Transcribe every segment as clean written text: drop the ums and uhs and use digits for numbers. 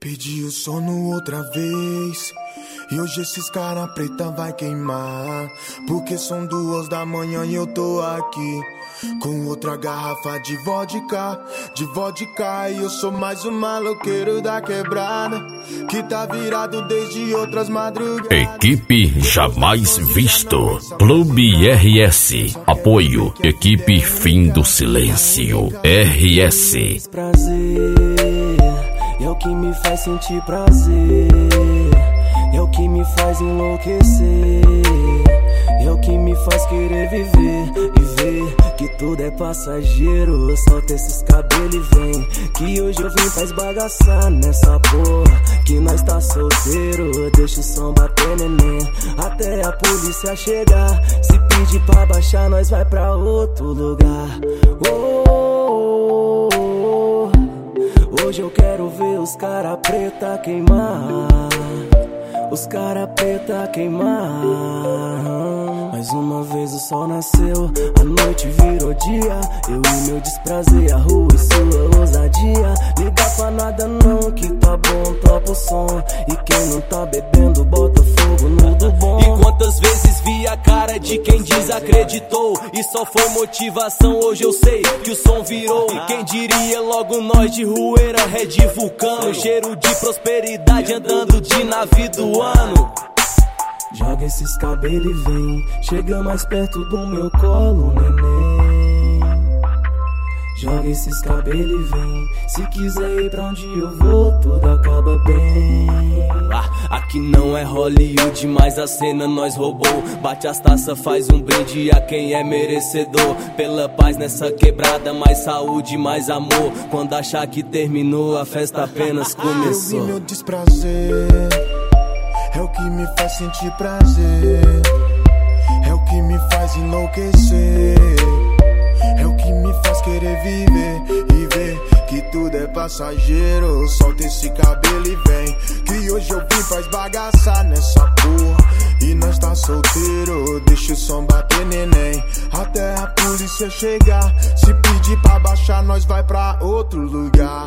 Pedi o sono outra vez e hoje esses cara preta vai queimar, porque são 2 da manhã e eu tô aqui com outra garrafa de vodka, e eu sou mais um maloqueiro da quebrada que tá virado desde outras madrugadas. Equipe Jamais Visto, Clube RS, apoio, equipe Fim do Silêncio, RS. Prazer, é o que me faz sentir prazer, é o que me faz enlouquecer, é o que me faz querer viver e ver que tudo é passageiro. Solta esses cabelos e vem, que hoje eu vim pra esbagaçar nessa porra, que nós tá solteiro. Deixa o som bater, neném, até a polícia chegar. Se pedir pra baixar, nós vai pra outro lugar. Hoje eu quero ver os cara preta queimar, os cara preta queimar. Mais uma vez o sol nasceu, a noite virou dia. Eu e meu desprazer, a rua e sua ousadia. Liga pra nada não, que tá bom, topa o som. E quem não tá bebendo, bota fogo no do bom. E quantas vezes vi a cara de quem desacreditou e só foi motivação, hoje eu sei que o som virou. E quem diria logo nós de Rueira, Red Vulcano, cheiro de prosperidade andando de navio do ano. Joga esses cabelos e vem, chega mais perto do meu colo, neném. Joga esses cabelos e vem, se quiser ir pra onde eu vou, tudo acaba bem. Aqui não é Hollywood, mas a cena nós roubou. Bate as taças, faz um brinde a quem é merecedor. Pela paz nessa quebrada, mais saúde, mais amor. Quando achar que terminou, a festa apenas começou. Eu vi meu desprazer, é o que me faz sentir prazer, é o que me faz enlouquecer, é o que me faz querer viver e ver que tudo é passageiro. Solta esse cabelo e vem, que hoje eu vim pra esbagaçar nessa porra, e nós tá solteiro. Deixa o som bater, neném, até a polícia chegar. Se pedir pra baixar, nós vai pra outro lugar.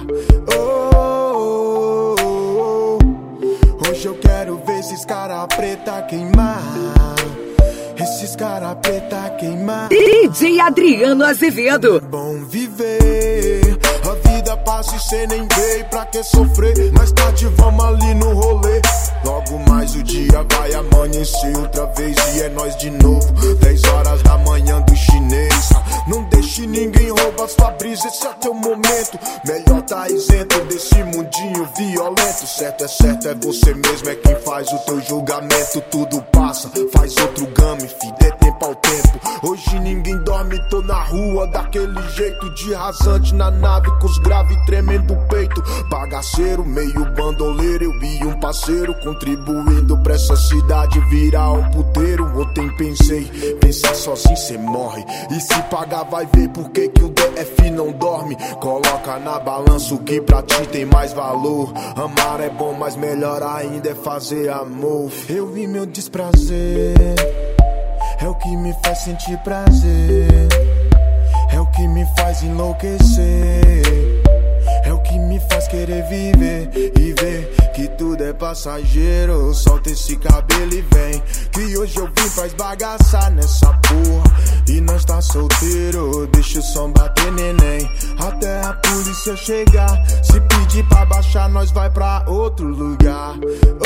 Hoje eu quero ver esses cara preta queimar, esses cara preta queimar. DJ Adriano Azevedo. Bom viver, a vida passa e cê nem veio, pra que sofrer? Mais tarde vamos ali no rolê. Logo mais o dia vai amanhecer outra vez e é nós de novo. 10 horas da manhã do chinês. Não deixe ninguém roubar sua brisa, esse é teu momento. Melhor tá isento desse mundinho violento. Certo, é você mesmo, é quem faz o teu julgamento. Tudo passa, faz outro game, fi, dê tempo ao tempo. Hoje ninguém dorme, tô na rua daquele jeito, de rasante na nave, com os graves tremendo o peito. Bagaceiro, meio bandoleiro, eu vi um parceiro contribuindo pra essa cidade virar um puteiro. Ontem pensei, pensar sozinho cê morre, e se pagar vai ver por que o DF não dorme. Coloca na balança o que pra ti tem mais valor. Amar é bom, mas melhor ainda é fazer amor. Eu vi meu desprazer, é o que me faz sentir prazer, é o que me faz enlouquecer, é o que me faz querer viver e ver que tudo é passageiro. Solta esse cabelo e vem, que hoje eu vim pra esbagaçar nessa porra, e nós tá solteiro. Deixa o som bater, neném, até a polícia chegar. Se pedir pra baixar, nós vai pra outro lugar.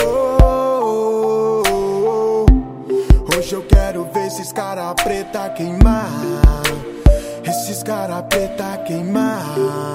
Hoje eu quero ver esses cara preta queimar, esses cara preta queimar.